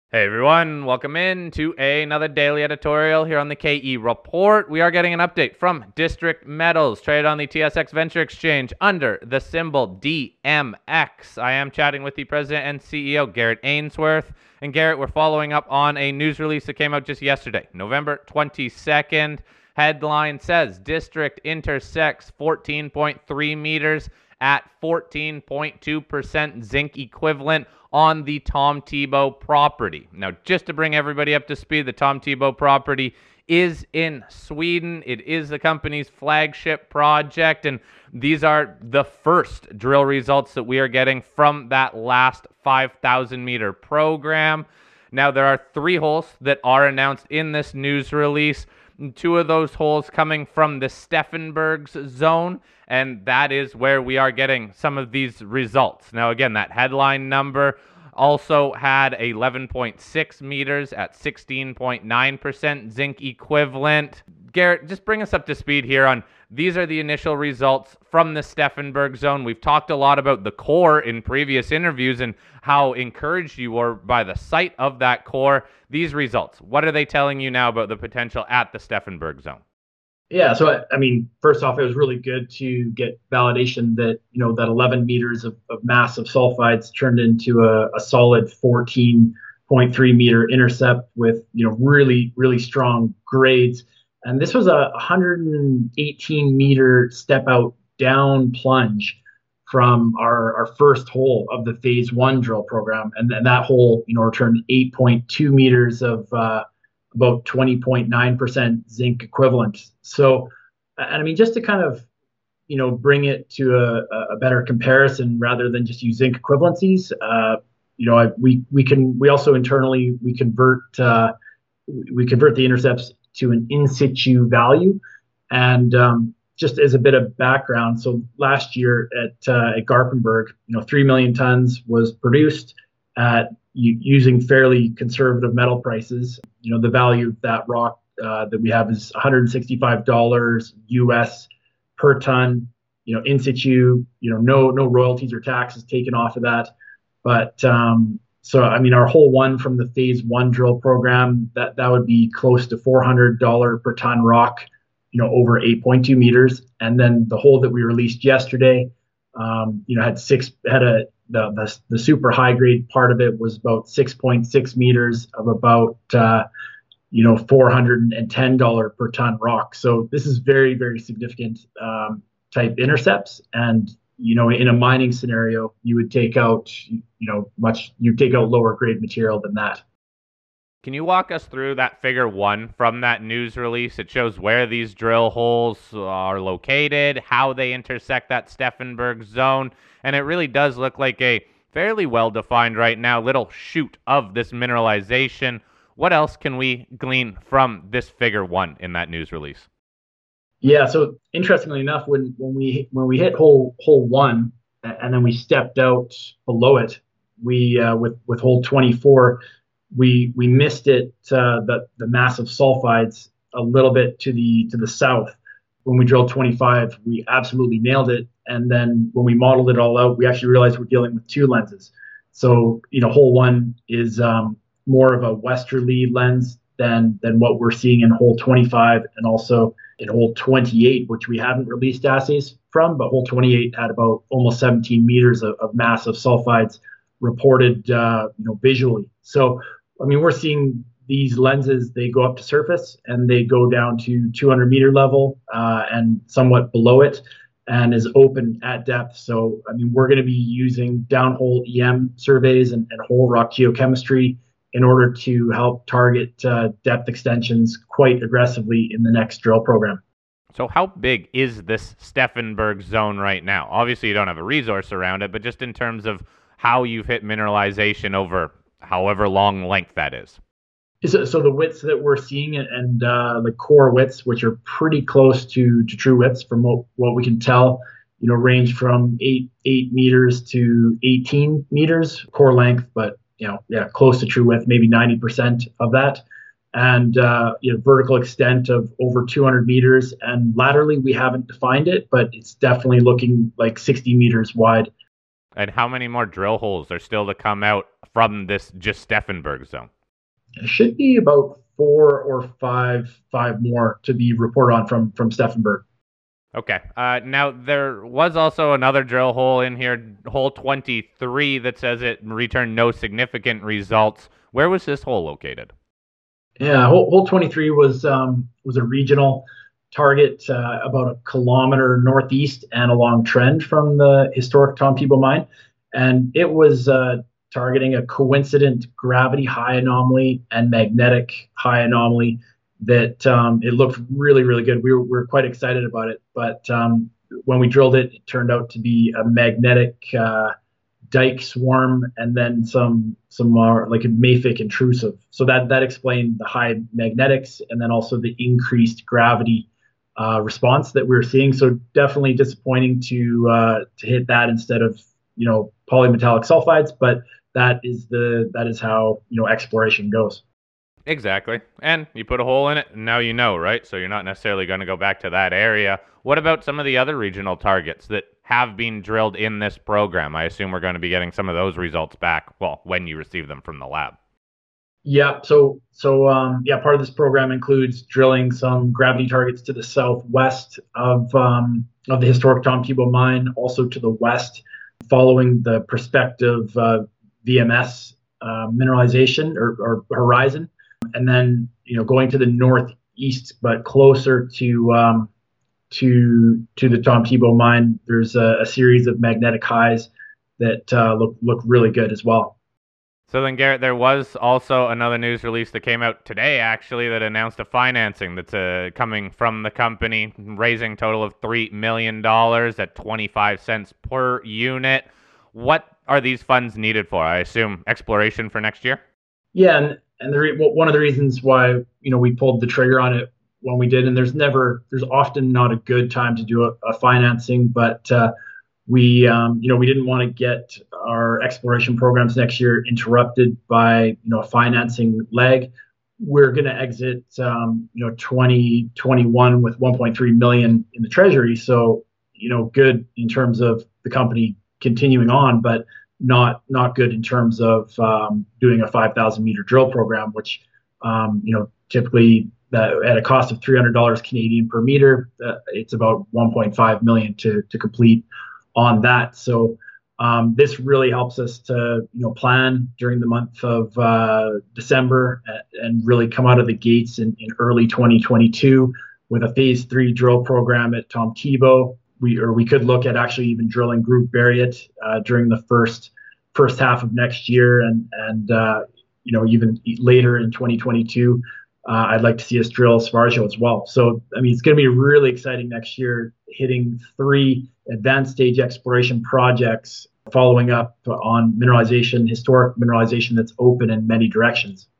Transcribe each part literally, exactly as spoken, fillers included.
Hey everyone, welcome in to another daily editorial here on the K E Report. We are getting an update from District Metals, traded on the T S X Venture Exchange under the symbol D M X. I am chatting with the president and C E O, Garrett Ainsworth. And Garrett, we're following up on a news release that came out just yesterday, November twenty-second. Headline says District intersects fourteen point three meters at fourteen point two percent zinc equivalent on the Tom Thibault property. Now, just to bring everybody up to speed, the Tom Thibault property is in Sweden. It is the company's flagship project, and these are the first drill results that we are getting from that last five thousand meter program. Now, there are three holes that are announced in this news release. Two of those holes coming from the Steffenbergs zone, and that is where we are getting some of these results. Now, again, that headline number also had eleven point six meters at sixteen point nine percent zinc equivalent. Garrett, just bring us up to speed here on these are the initial results from the Steffenberg zone. We've talked a lot about the core in previous interviews and how encouraged you were by the site of that core. These results, what are they telling you now about the potential at the Steffenberg zone? Yeah, so I mean, first off, it was really good to get validation that you know that eleven meters of, of massive sulfides turned into a, a solid fourteen point three meter intercept with you know really really strong grades. And this was a one hundred eighteen meter step out down plunge from our, our first hole of the phase one drill program, and then that hole you know returned eight point two meters of uh, about twenty point nine percent zinc equivalent. So, and I mean, just to kind of, you know, bring it to a, a better comparison rather than just use zinc equivalencies, uh, you know, I, we we can we also internally we convert uh, we convert the intercepts to an in situ value, and um, just as a bit of background, so last year at uh, at Garpenberg, you know, three million tons was produced at using fairly conservative metal prices. You know, the value of that rock uh, that we have is one hundred sixty-five dollars U S per ton. You know, in situ. You know, no no royalties or taxes taken off of that. But um, so I mean, our hole one from the phase one drill program, that that would be close to four hundred dollars per ton rock. You know, over eight point two meters. And then the hole that we released yesterday, um, you know, had six had a The, the, the super high grade part of it was about six point six meters of about, uh, you know, four hundred ten dollars per ton rock. So this is very, very significant um, type intercepts. And, you know, in a mining scenario, you would take out, you know, much, you take out lower grade material than that. Can you walk us through that figure one from that news release? It shows where these drill holes are located, how they intersect that Steffenberg zone, and it really does look like a fairly well-defined right now little shoot of this mineralization. What else can we glean from this figure one in that news release? Yeah, so interestingly enough, when when we when we hit hole hole one and then we stepped out below it, we uh, with with hole twenty-four. we we missed it uh, the the massive sulfides a little bit to the to the south. When we drilled twenty-five, we absolutely nailed it, and then when we modeled it all out, we actually realized we're dealing with two lenses. So you know, hole one is um, more of a westerly lens than than what we're seeing in hole twenty-five, and also in hole twenty-eight, which we haven't released assays from, but hole twenty-eight had about almost seventeen meters of, of massive sulfides reported, uh, you know, visually. So I mean, we're seeing these lenses, they go up to surface and they go down to two hundred meter level uh, and somewhat below it, and is open at depth. So, I mean, we're going to be using downhole E M surveys and, and whole rock geochemistry in order to help target uh, depth extensions quite aggressively in the next drill program. So how big is this Steffenberg zone right now? Obviously, you don't have a resource around it, but just in terms of how you've hit mineralization over however long length that is. So, so the widths that we're seeing and uh, the core widths, which are pretty close to, to true widths from what, what we can tell, you know, range from eight eight meters to eighteen meters core length, but you know, yeah, close to true width, maybe ninety percent of that, and uh, you know, vertical extent of over two hundred meters, and laterally we haven't defined it, but it's definitely looking like sixty meters wide. And how many more drill holes are still to come out from this just Steffenberg zone? It should be about four or five five more to be reported on from from Steffenberg. Okay. Uh, now, there was also another drill hole in here, hole twenty-three, that says it returned no significant results. Where was this hole located? Yeah, hole, hole twenty-three was um, was a regional target uh, about a kilometer northeast and along trend from the historic Tom Tebow mine, and it was uh, targeting a coincident gravity high anomaly and magnetic high anomaly that um, it looked really really good. We were, we were quite excited about it, but um, when we drilled it, it turned out to be a magnetic uh, dike swarm and then some some uh, like a mafic intrusive. So that that explained the high magnetics and then also the increased gravity uh, response that we were seeing. So definitely disappointing to uh, to hit that instead of you know polymetallic sulfides, but that is the that is how you know exploration goes. Exactly. And you put a hole in it, and now you know, right? So you're not necessarily going to go back to that area. What about some of the other regional targets that have been drilled in this program? I assume we're going to be getting some of those results back, well, when you receive them from the lab. Yeah, so so um, yeah, part of this program includes drilling some gravity targets to the southwest of um, of the historic Tom Tebow mine, also to the west, following the prospective uh, V M S uh, mineralization or, or horizon, and then you know going to the northeast, but closer to um, to to the Tom Tebow mine. There's a, a series of magnetic highs that uh, look look really good as well. So then, Garrett, there was also another news release that came out today, actually, that announced a financing that's uh, coming from the company, raising a total of three million dollars at twenty-five cents per unit. What are these funds needed for? I assume exploration for next year? Yeah, and and the re- well, one of the reasons why you know we pulled the trigger on it when we did, and there's never there's often not a good time to do a, a financing, but uh, we um, you know we didn't want to get our exploration programs next year interrupted by you know a financing leg. We're going to exit um, you know twenty twenty-one with one point three million in the treasury, so you know good in terms of the company continuing on, but not not good in terms of um, doing a five thousand meter drill program, which um, you know typically that at a cost of three hundred dollars Canadian per meter, uh, it's about one point five million to to complete on that. So um, this really helps us to you know plan during the month of uh, December and really come out of the gates in, in early twenty twenty-two with a phase three drill program at Tom Tebow. We or we could look at actually even drilling Group Bariot uh, during the first first half of next year, and and uh, you know even later in twenty twenty-two. Uh, I'd like to see us drill Svarjo as well. So I mean, it's going to be really exciting next year, hitting three advanced stage exploration projects, following up on mineralization, historic mineralization that's open in many directions.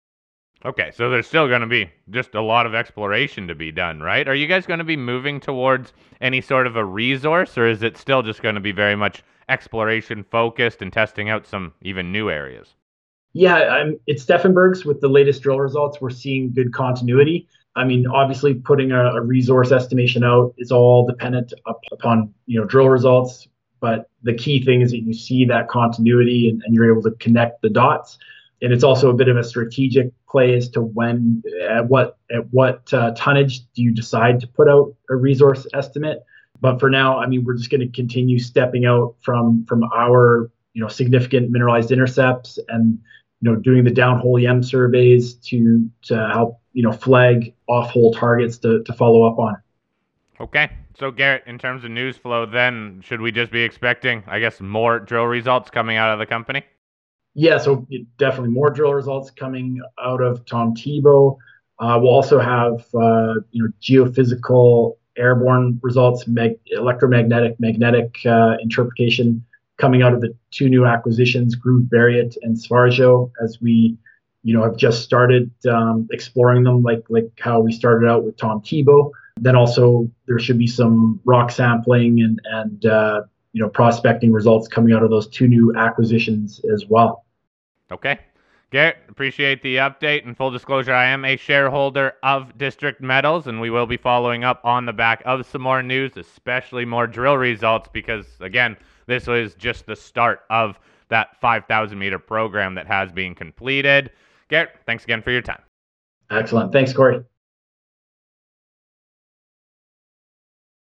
Okay, so there's still going to be just a lot of exploration to be done, right? Are you guys going to be moving towards any sort of a resource, or is it still just going to be very much exploration focused and testing out some even new areas? Yeah, I'm, it's Steffenberg's with the latest drill results. We're seeing good continuity. I mean, obviously, putting a, a resource estimation out is all dependent up, upon you know drill results. But the key thing is that you see that continuity and, and you're able to connect the dots. And it's also a bit of a strategic play as to when, at what, at what uh, tonnage do you decide to put out a resource estimate. But for now, I mean, we're just going to continue stepping out from from our you know significant mineralized intercepts and you know doing the downhole E M surveys to to help you know flag off-hole targets to to follow up on. Okay, so Garrett, in terms of news flow, then should we just be expecting, I guess, more drill results coming out of the company? Yeah, so definitely more drill results coming out of Tom Tebow. Uh, we'll also have uh, you know geophysical airborne results, mag- electromagnetic magnetic uh, interpretation coming out of the two new acquisitions, Groove Bariot and Svarjo, as we you know have just started um, exploring them, like like how we started out with Tom Tebow. Then also there should be some rock sampling and and uh, you know prospecting results coming out of those two new acquisitions as well. Okay. Garrett, appreciate the update. And full disclosure, I am a shareholder of District Metals, and we will be following up on the back of some more news, especially more drill results, because, again, this was just the start of that five thousand meter program that has been completed. Garrett, thanks again for your time. Excellent. Thanks, Corey.